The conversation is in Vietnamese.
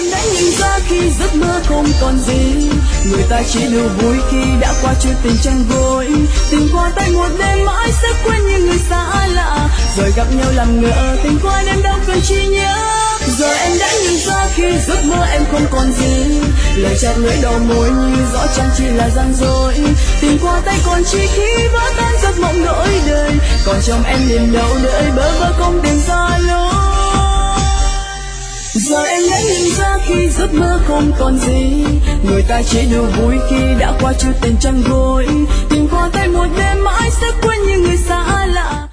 em đã nhận ra khi giấc mơ không còn gì, người ta chỉ đùa vui khi đã qua chuyện tình chăn gối. Tình qua tay một đêm mãi sẽ quên như người xa lạ, rồi gặp nhau làm ngỡ tình qua đêm đâu cần chi nhớ. Giờ em đã nhận ra khi giấc mơ em không còn gì, lời chợt lưỡi đầu môi như rõ chẳng chỉ là gian dối. Tình qua tay còn chỉ khi vỡ tan giấc mộng đổi đời, còn trong em niềm đau đợi bơ vơ không tìm ra lối. Giờ em đã nhận ra khi giấc mơ không còn gì, người ta chỉ đùa vui khi đã qua chuyện tình chăn gối. Tình qua tay một đêm mãi sẽ quên như người xa lạ.